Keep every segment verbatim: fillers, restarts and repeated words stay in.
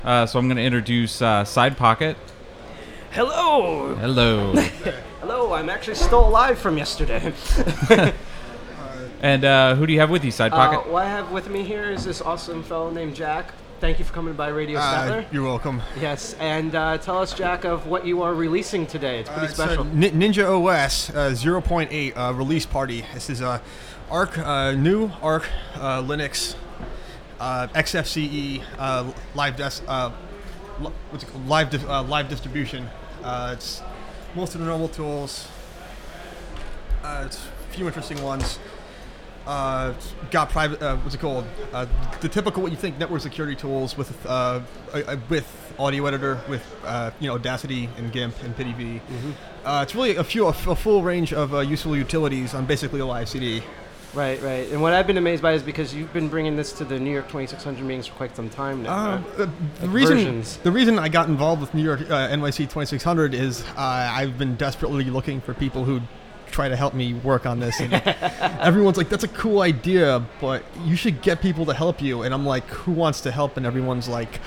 Uh, so I'm going to introduce uh, Side Pocket. Hello! Hello. Hello, I'm actually still alive from yesterday. And uh, who do you have with you, Side Pocket? Uh, what I have with me here is this awesome fellow named Jack. Thank you for coming by Radio Uh, Statler. you're welcome. Yes, and uh, tell us, Jack, of what you are releasing today. It's pretty Uh, it's a special. Ni- Ninja O S uh, zero point eight uh, release party. This is a Arc, uh, new Arc uh, Linux uh, X F C E uh, live des- uh, li- what's it called? live di- uh, live distribution. Uh, it's most of the normal tools. Uh, it's a few interesting ones. Uh, it's got private. Uh, what's it called? Uh, the typical what you think network security tools with uh, uh, with audio editor, with uh, you know Audacity and GIMP and PiTiV. Mm-hmm. Uh, it's really a few a, f- a full range of uh, useful utilities on basically a live C D. Right, right. And what I've been amazed by is because you've been bringing this to the New York twenty-six hundred meetings for quite some time now. Uh, right? the, the Like reason versions. the reason I got involved with New York uh, N Y C twenty-six hundred is uh, I've been desperately looking for people who try to help me work on this, and everyone's like, that's a cool idea, but you should get people to help you. And I'm like, who wants to help? And everyone's like,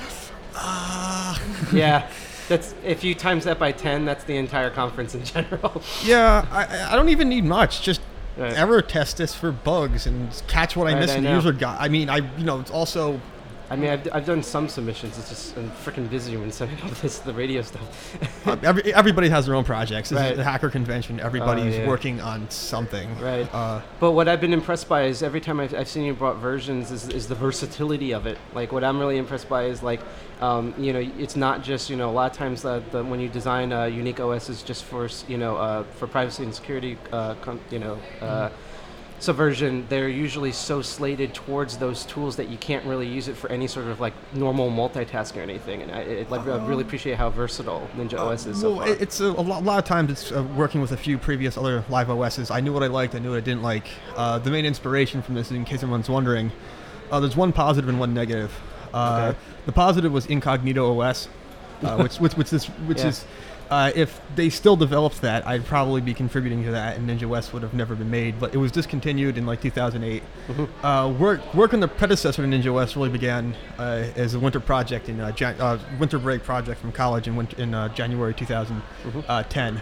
ah. Yeah. That's if you times that by ten, that's the entire conference in general. Yeah, I, I don't even need much. Just Right. ever test this for bugs and catch what I Right, missed I in the know. user guide. I mean, I you know, it's also I mean, I've, I've done some submissions. It's just I'm freaking busy when sending all this the radio stuff. uh, every, everybody has their own projects. This Right. is a hacker convention. Everybody's Oh, yeah. working on something. Right. Uh, But what I've been impressed by is every time I've, I've seen you brought versions is, is the versatility of it. Like what I'm really impressed by is like, um, you know, it's not just, you know, a lot of times uh, the, when you design a unique O S is just for, s- you know, uh, for privacy and security, uh, con- you know, uh, subversion, they're usually so slated towards those tools that you can't really use it for any sort of like normal multitasking or anything. And I, it, like, I really appreciate how versatile Ninja O S is so well, far. it- it's a, a, lot, a lot of times it's uh, working with a few previous other live O Ss. I knew what I liked. I knew what I didn't like. Uh, the main inspiration from this, in case anyone's wondering, uh, there's one positive and one negative. Uh, Okay. The positive was Incognito O S, uh, which which which is which Yeah. is. Uh, if they still developed that, I'd probably be contributing to that, and Ninja O S would have never been made. But it was discontinued in like two thousand eight. Mhm. Uh, work work on the predecessor to Ninja O S really began uh, as a winter project in uh, Jan- uh, winter break project from college in winter, in uh, January two thousand ten.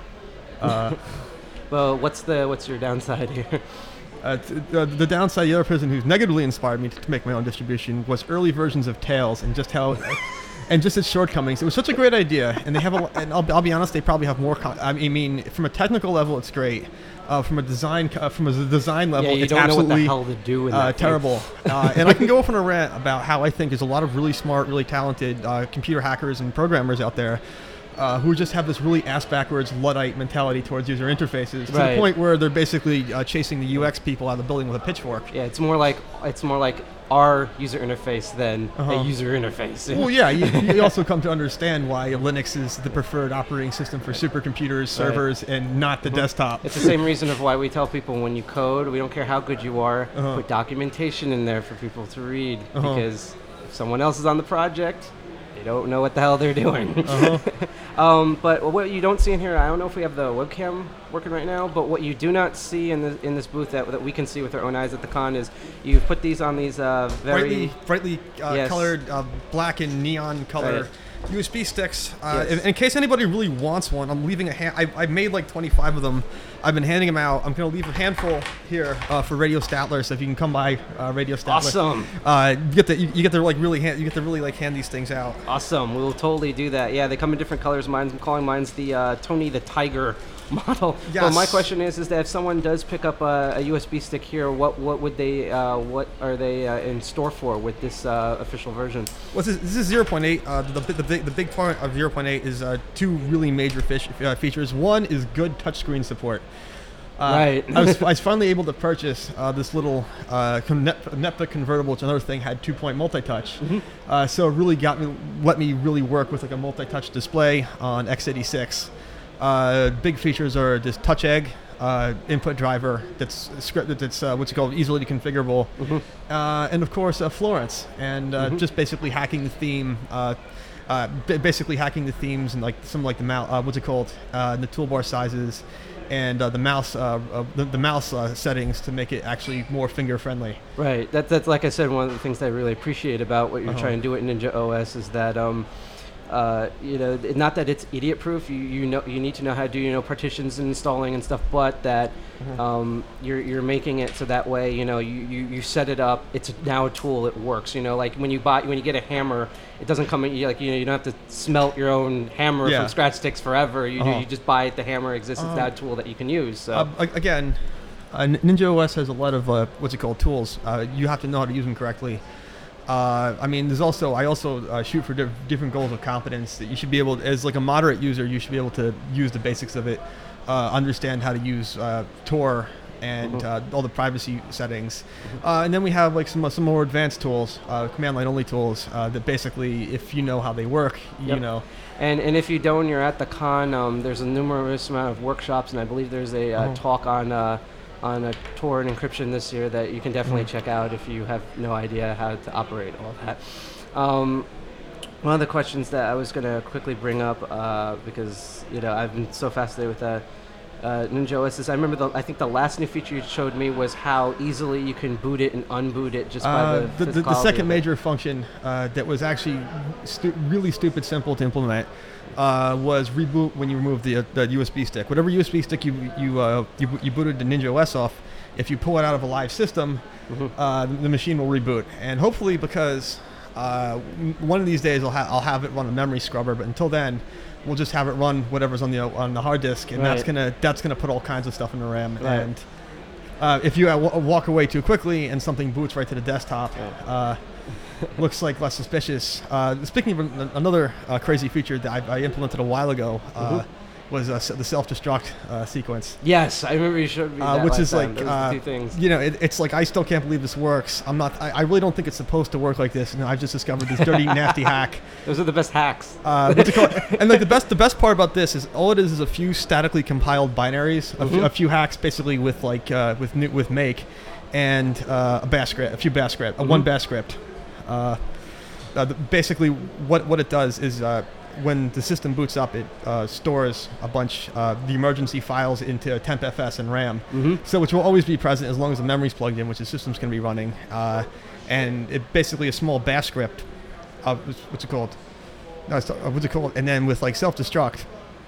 Uh, Well, what's the what's your downside here? uh, t- the, the downside, the other person who's negatively inspired me to, to make my own distribution was early versions of Tails and just how. And just its shortcomings. It was such a great idea, and they have a. lo- And I'll, I'll be honest, they probably have more. Con- I mean, from a technical level, it's great. Uh, from a design, co- from a z- design level, yeah, you it's don't know what absolutely the hell to do in uh, that thing. terrible. uh, and I can go off on a rant about how I think there's a lot of really smart, really talented uh, computer hackers and programmers out there uh, who just have this really ass-backwards Luddite mentality towards user interfaces to Right. the point where they're basically uh, chasing the U X people out of the building with a pitchfork. Yeah, it's more like it's more like our user interface than Uh-huh. a user interface. Well, yeah, you, you also come to understand why Linux is the preferred operating system for supercomputers, servers, and not the desktop. It's the same reason of why we tell people when you code, we don't care how good you are, Uh-huh. put documentation in there for people to read Uh-huh. because if someone else is on the project, they don't know what the hell they're doing. Uh-huh. um, but what you don't see in here, I don't know if we have the webcam working right now, but what you do not see in the in this booth that, that we can see with our own eyes at the con is you put these on these uh, very brightly, brightly uh, Yes. colored, uh, black and neon color Right. U S B sticks. Uh, Yes. in, in case anybody really wants one, I'm leaving a hand. I, I've made like twenty-five of them. I've been handing them out. I'm gonna leave a handful here uh, for Radio Statler, so if you can come by uh, Radio Statler. Awesome. Uh, you get to you, you get to like really hand, you get to really like hand these things out. Awesome. We will totally do that. Yeah, they come in different colors. Mine's, I'm calling mine's the uh, Tony the Tiger model. But my Yes. question is, is that if someone does pick up a, a U S B stick here, what what would they, uh, what are they uh, in store for with this uh, official version? Well, this is, this is zero point eight. Uh, the, the, the, big, the big part of zero point eight is uh, two really major fish, uh, features. One is good touchscreen support. Uh, Right. I, was, I was finally able to purchase uh, this little uh, con- Net- NEPA convertible, which another thing had two-point multi-touch. Uh, so it really got me, let me really work with like a multi-touch display on x eighty-six. Uh, big features are this touch egg uh, input driver that's scripted, that's uh, what's it called, easily configurable, uh, and of course uh, Florence, and uh, just basically hacking the theme. Uh, uh, b- basically hacking the themes and like some like the mouse, uh, what's it called, uh, the toolbar sizes, and uh, the mouse uh, uh, the, the mouse uh, settings to make it actually more finger friendly. Right. That, that's like I said, one of the things that I really appreciate about what you're Uh-huh. trying to do at Ninja O S is that um, uh, you know, th- not that it's idiot proof. You you know you need to know how to do you know partitions and installing and stuff, but that Mhm. um, you're you're making it so that way you know you, you, you set it up. It's now a tool. It works. You know, like when you buy when you get a hammer, it doesn't come in you like you know you don't have to smelt your own hammer Yeah. from scratch. Takes forever. You do, Uh-huh. you just buy it. The hammer exists. It's Um, that tool that you can use. So. Uh, a- again, uh, N- Ninja O S has a lot of uh, what's it called tools. Uh, you have to know how to use them correctly. Uh, I mean, there's also I also uh, shoot for diff- different goals of competence that you should be able, as like a moderate user, you should be able to use the basics of it, uh, understand how to use uh, Tor and Mhm. uh, all the privacy settings, uh, and then we have like some some more advanced tools, uh, command line only tools uh, that basically, if you know how they work, you Yep. know. And and if you don't, you're at the con. Um, there's a numerous amount of workshops, and I believe there's a uh, Oh. talk on uh, on a Tor and encryption this year that you can definitely Mm. check out if you have no idea how to operate all that. Um, one of the questions that I was going to quickly bring up uh, because you know I've been so fascinated with uh, uh, Ninja O S is I remember the, I think the last new feature you showed me was how easily you can boot it and unboot it just by Uh, the the, the, the physicality second of it. major function uh, that was actually stu- really stupid simple to implement uh, was reboot when you remove the, uh, the U S B stick. Whatever U S B stick you you, uh, you you booted the Ninja O S off, if you pull it out of a live system, Mhm. uh, the, the machine will reboot. And hopefully, because uh, m- one of these days I'll, ha- I'll have it run a memory scrubber, but until then, we'll just have it run whatever's on the on the hard disk, and that's Right. gonna that's gonna put all kinds of stuff in the RAM. Right. And uh, if you uh, w- walk away too quickly and something boots right to the desktop, Right. uh, looks like less suspicious. Uh, speaking of an- another uh, crazy feature that I, I implemented a while ago, uh, Mhm. was uh, s- the self-destruct uh, sequence. Yes, I remember you showed me Uh, that which last is time. like, Those are the uh, two things. you know, it, it's like I still can't believe this works. I'm not. I, I really don't think it's supposed to work like this. And I've just discovered this dirty, nasty hack. Those are the best hacks. Uh, what's it called? And like the best, the best part about this is all it is is a few statically compiled binaries, a, few, Mhm. a few hacks basically with like uh, with new, with make, and uh, a bash script, a few bash script, uh, one Mhm. bash script. Uh, uh, the, basically, what what it does is uh, when the system boots up, it uh, stores a bunch uh, the emergency files into temp F S and RAM. Mm-hmm. So which will always be present as long as the memory's plugged in, which the system's going to be running. Uh, and it basically a small bash script. Uh, what's what's it called? No, it's, uh, what's it called? And then with like self-destruct,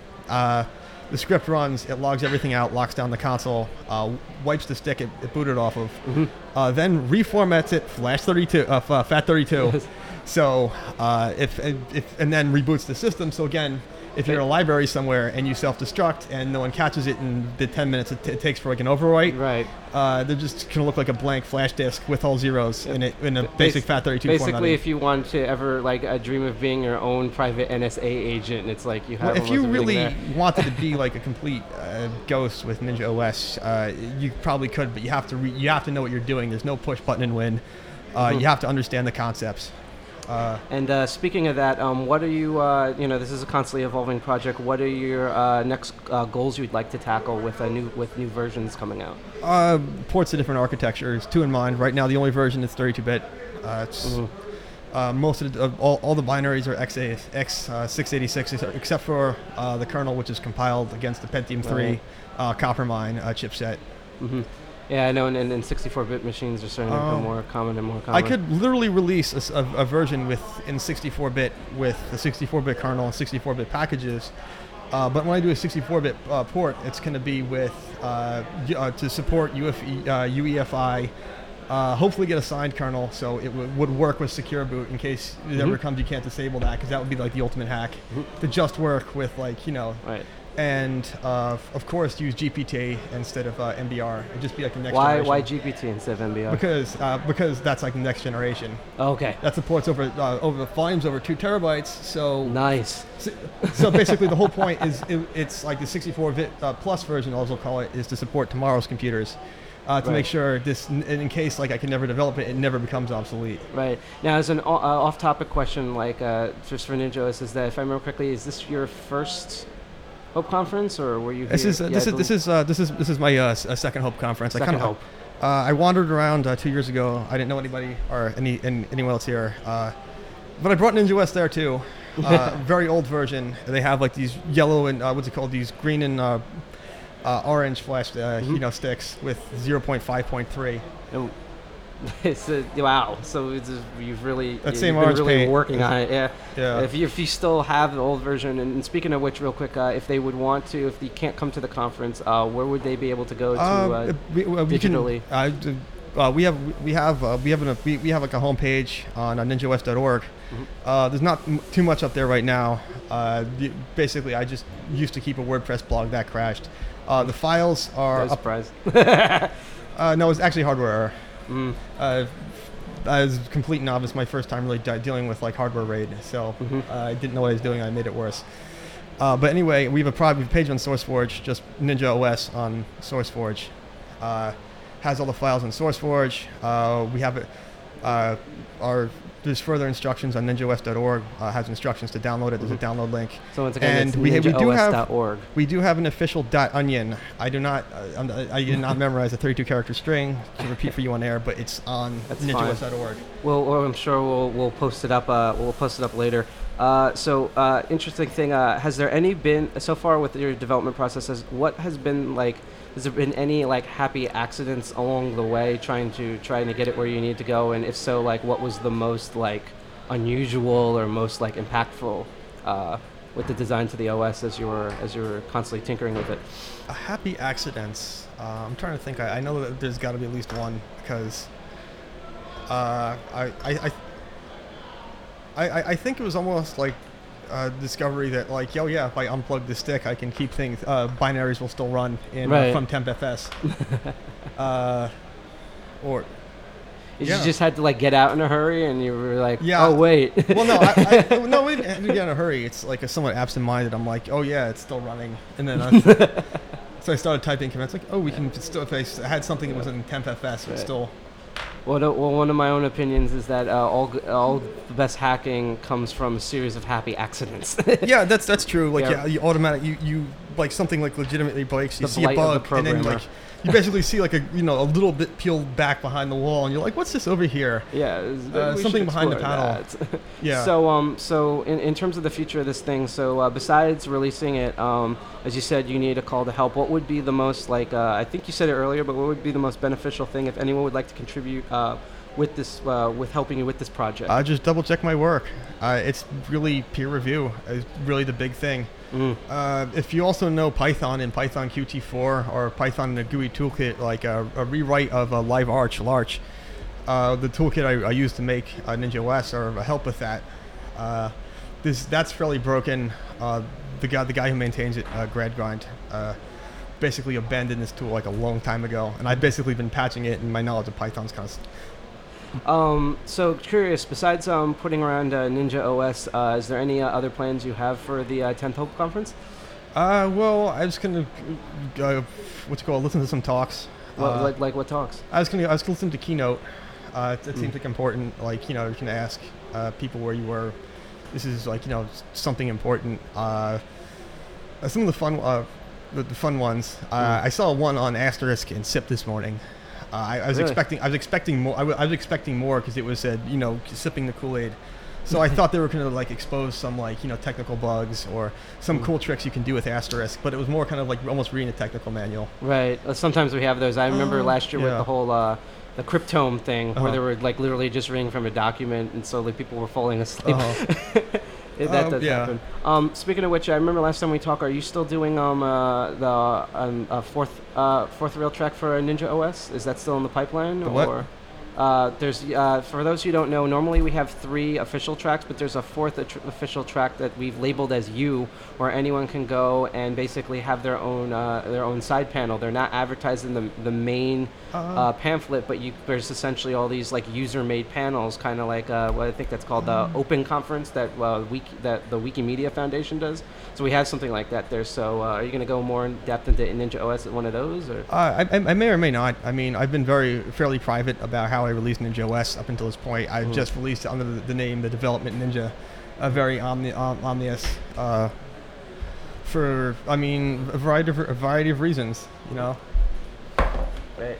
uh, the script runs, it logs everything out, locks down the console, uh, wipes the stick it, it booted off of, Mm-hmm. uh, then reformats it flash thirty-two, uh, f- uh, fat thirty-two. Yes. So uh, if, if and then reboots the system. So again, if you're in a library somewhere and you self-destruct and no one catches it in the ten minutes it, t- it takes for like an overwrite, Right. uh, they're just gonna look like a blank flash disk with all zeros Yep. in it in a Bas- basic fat thirty-two Basically, formatting. if you want to ever like uh, dream of being your own private N S A agent, it's like you have. Well, if you almost everything really there. wanted to be like a complete uh, ghost with Ninja O S, uh, you probably could, but you have to re- you have to know what you're doing. There's no push button and win. Uh, Mhm. You have to understand the concepts. Uh, And uh, speaking of that, um, what are you? Uh, you know, this is a constantly evolving project. What are your uh, next uh, goals you'd like to tackle with a new with new versions coming out? uh, ports of different architectures, two in mind. Right now, the only version is thirty-two bit. Uh, it's Mhm. uh, most of the, uh, all, all the binaries are X A X uh, six eighty-six, except for uh, the kernel, which is compiled against the Pentium three Right. uh, Coppermine uh, chipset. hmm Yeah, I know. And, and, and sixty-four bit machines are starting to become Um, more common and more common. I could literally release a, s- a- a version with in sixty-four bit with the sixty-four bit kernel and sixty-four bit packages. Uh, but when I do a sixty-four bit uh, port, it's going to be with uh, y- uh, to support U F E, uh, U E F I. Uh, hopefully get a signed kernel so it w- would work with secure boot in case it ever Mhm. comes you can't disable that, because that would be like the ultimate hack Mhm. to just work with like you know Right. and uh, f- of course use G P T instead of uh, M B R. It'd just be like the next Why generation. why G P T instead of M B R? Because uh, because that's like the next generation. Okay. That supports over uh, over volumes over two terabytes. So Nice. so, so basically the whole point is it, it's like the sixty-four bit uh, plus version, as we'll call it, is to support tomorrow's computers. Uh, to Right. make sure this, in, in case like I can never develop it, it never becomes obsolete. Right. Now, as an o- uh, off-topic question, like uh, just for Ninja O S, is that if I remember correctly, is this your first Hope conference, or were you? This here? is uh, Yeah, this I is this believe- is uh, this is this is my uh, s- uh, second Hope conference. I Second kinda, Hope. Uh, I wandered around uh, two years ago. I didn't know anybody or any, any anyone else here, uh, but I brought Ninja O S there too. uh, very old version. They have like these yellow and uh, what's it called? These green and uh, uh, orange flash, uh, Mhm. you know, sticks with zero point five point three. Oh. It's a, wow. So it's a, you've really That you've same been orange really paint. working on it. Yeah. Yeah. If you if you still have the old version, and, and speaking of which, real quick, uh, if they would want to, if they can't come to the conference, uh, where would they be able to go to Uh, uh, we, uh, we can- digitally? uh, d- uh, we have we have uh, we have an, we, we have like a homepage on uh, ninja west dot org. Mhm. Uh, there's not m- too much up there right now. Uh, the, basically, I just used to keep a WordPress blog that crashed. Uh, the files are No up. surprise. Uh, no, it's actually hardware error. Mm. Uh, as a complete novice, my first time really de- dealing with like hardware raid, so Mhm. uh, I didn't know what I was doing. I made it worse. Uh, but anyway, we have a private page on SourceForge, just Ninja O S on SourceForge. Uh, has all the files in SourceForge. Uh, we have it. Uh, our there's further instructions on ninja west dot org. Uh, has instructions to download it. There's a download link. So once again, And it's we- we do ninja O S have- dot org. We do have an official .onion. I do not. Uh, I'm, I did not memorize a thirty-two character string to repeat for you on air, but it's on That's ninja west fine. dot org. Well, well, I'm sure we'll we'll post it up. Uh, we'll post it up later. Uh, so, uh, interesting thing. Uh, has there any been so far with your development processes? What has been like? Has there been any like happy accidents along the way, trying to trying to get it where you need to go? And if so, like, what was the most like unusual or most like impactful uh, with the design to the O S as you were as you were constantly tinkering with it? Uh, happy accidents. Uh, I'm trying to think. I, I know that there's got to be at least one because uh, I, I, I, I, I think it was almost like a discovery that like, oh yeah, if I unplug the stick, I can keep things. Uh, binaries will still run in Right. uh, from temp F S. uh, or You Yeah. just had to like get out in a hurry, and you were like, Yeah. oh wait. well, no, I, I, no, we didn't get in a hurry. It's like a somewhat absent-minded. I'm like, oh yeah, it's still running, and then I, so I started typing commands like, oh, we can still. If I s- had something that was in temp F S, it's Right. still. Well, no, well, one of my own opinions is that uh, all g- all the best hacking comes from a series of happy accidents. Yeah, that's that's true. Like, Yeah. yeah, you automatic, you, you like something like legitimately breaks. You The see a blight of the bug, and then programmer. like you basically see like a you know a little bit peeled back behind the wall, and you're like, what's this over here? Yeah, it's- Uh, we something should behind the explore panel. that. Yeah. So, um, so in, in terms of the future of this thing, so uh, besides releasing it, um, as you said, you need a call to help. What would be the most like? Uh, I think you said it earlier, but what would be the most beneficial thing if anyone would like to contribute uh, with this, uh, with helping you with this project? I just double check my work. Uh, it's really peer review is really the big thing. Mm. Uh, if you also know Python and Python Q T four or Python in a G U I toolkit, like a, a rewrite of a Live Arch, Larch, uh, the toolkit I, I use to make uh, Ninja O S or help with that, uh, this that's fairly broken. Uh, the guy the guy who maintains it, uh, Gradgrind, uh, basically abandoned this tool like a long time ago, and I've basically been patching it, and my knowledge of Python's kind of. Um, so curious. Besides um, putting around uh, Ninja O S, uh, is there any uh, other plans you have for the uh, tenth Hope Conference? Uh, well, I was gonna, uh, what's it called? Listen to some talks. What, Uh, like like what talks? I was gonna, I was gonna listen to Keynote. Uh, it, it Mm. seems like important. Like you know, you can ask uh, people where you were. This is like you know s- something important. Uh, uh, some of the fun, uh, the, the fun ones. Uh, Mm. I saw one on Asterisk and SIP this morning. Uh, I, I was Really? expecting, I was expecting more. I, w- I was expecting more because it was said, you know, sipping the Kool-Aid. So I thought they were going to like expose some like you know technical bugs or some Mm. cool tricks you can do with Asterisk, but it was more kind of like almost reading a technical manual. Right. Uh, sometimes we have those. I remember Uh, last year with yeah. the whole uh, the cryptome thing, Uh-huh. where they were like literally just reading from a document, and so like people were falling asleep. Uh-huh. It- that Um, does yeah. happen. Um, speaking of which, I remember last time we talked. Are you still doing um uh, the um, uh, fourth uh, fourth rail track for Ninja O S? Is that still in the pipeline? The what? Or uh, there's uh, for those who don't know, normally we have three official tracks, but there's a fourth attr- official track that we've labeled as U, where anyone can go and basically have their own uh, their own side panel. They're not advertised in the the main Uh, uh, pamphlet, but you, there's essentially all these like user-made panels, kind of like uh, what I think that's called the Open Conference that uh, Wiki, that the Wikimedia Foundation does. So we have something like that there. So uh, are you going to go more in depth into Ninja O S at one of those, or? Uh, I, I I may or may not. I mean, I've been very fairly private about how I released Ninja O S up until this point. I've Mhm. just released it under the, the name The Development Ninja, a very omni, om, omnious, uh, for I mean a variety of a variety of reasons. You know. Right.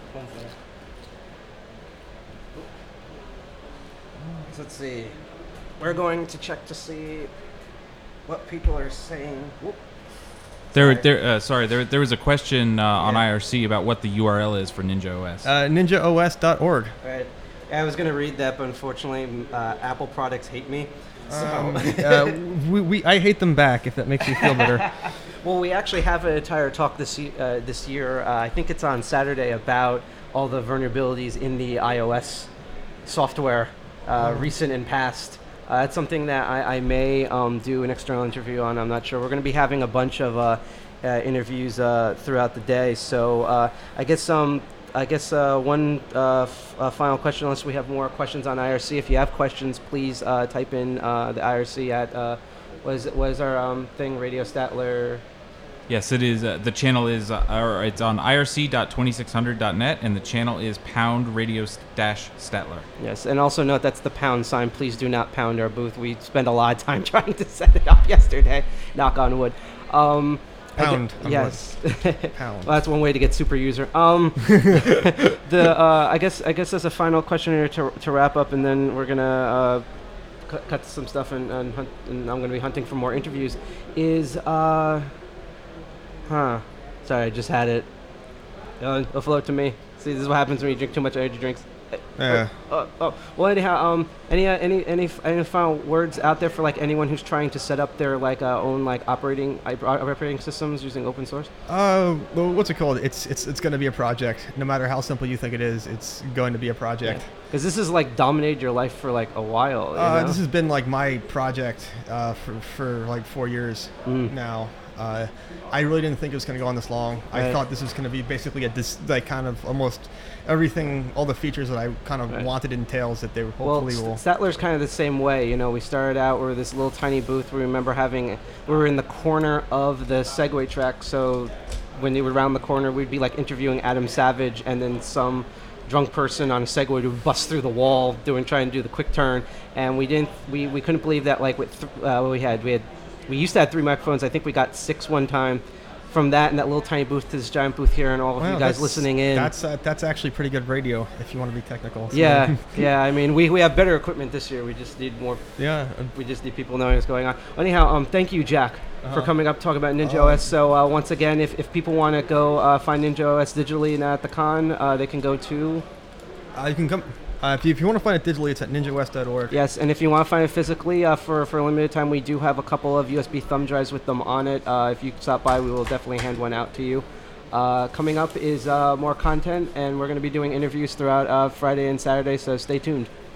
Let's see. we're going to check to see what people are saying. Whoop. There, Sorry. there. Uh, sorry, there, there was a question uh, on Yeah. I R C about what the U R L is for Ninja O S. Uh, ninja O S dot org. Right. I was going to read that, but unfortunately, uh, Apple products hate me. So. Um, uh, we, we, I hate them back, if that makes you feel better. Well, we actually have an entire talk this ye- uh, this year. Uh, I think it's on Saturday about all the vulnerabilities in the iOS software, uh, recent and past. Uh, that's something that I, I may um, do an external interview on. I'm not sure. We're going to be having a bunch of uh, uh, interviews uh, throughout the day. So uh, I guess um, I guess uh, one uh, f- uh, final question, unless we have more questions on I R C. If you have questions, please uh, type in uh, the I R C at uh, what is it, what is our um, thing? Radio Statler. Yes, it is. Uh, the channel is, uh, or it's on I R C dot twenty-six hundred dot net, and the channel is pound radio dash Statler. Yes, and also note that's the pound sign. Please do not pound our booth. We spent a lot of time trying to set it up yesterday. Knock on wood. Um, I Pound gue- on yes. Pound. Well, that's one way to get super user. Um, the uh, I guess I guess as a final question here to to wrap up, and then we're gonna uh, cut, cut some stuff, and and, hunt, and I'm gonna be hunting for more interviews. Is uh, huh? Sorry, I just had it. Uh, it'll float to me. See, this is what happens when you drink too much energy drinks. Yeah. Oh, oh, well, anyhow, um, any uh, any any any final words out there for like anyone who's trying to set up their like uh, own like operating uh, operating systems using open source? Uh, well, what's it called? It's it's it's going to be a project. No matter how simple you think it is, it's going to be a project. Because this has like dominated your life for like a while. You Uh, know? this has been like my project uh, for for like four years Mm. now. Uh, I really didn't think it was going to go on this long. I Right. thought this was going to be basically a dis- like kind of almost everything, all the features that I kind of Right. wanted entails that they Well, hopefully will. St- Statler's kind of the same way. You know, we started out, we were this little tiny booth. We remember having, we were in the corner of the Segway track. So when you would round the corner, we'd be like interviewing Adam Savage, and then some drunk person on a Segway would bust through the wall, doing trying to do the quick turn. And we didn't, we, we couldn't believe that. Like with th- uh, what we had, we had, we used to have three microphones. I think we got six one time. From that and that little tiny booth to this giant booth here, and all of Wow, you guys that's- listening in. That's uh, that's actually pretty good radio if you want to be technical. So- Yeah, yeah. I mean, we, we have better equipment this year. We just need more. yeah. uh, We just need people knowing what's going on. Anyhow, um, thank you, Jack, for Uh-huh. coming up to talk about Ninja Uh, O S. So uh, once again, if, if people want to go uh, find Ninja O S digitally and at the con, uh, they can go to. Uh, you can come. Uh, if you, if you want to find it digitally, it's at ninja west dot org. Yes, and if you want to find it physically, uh, for for a limited time, we do have a couple of U S B thumb drives with them on it. Uh, if you stop by, we will definitely hand one out to you. Uh, coming up is uh, more content, and we're going to be doing interviews throughout uh, Friday and Saturday. So stay tuned.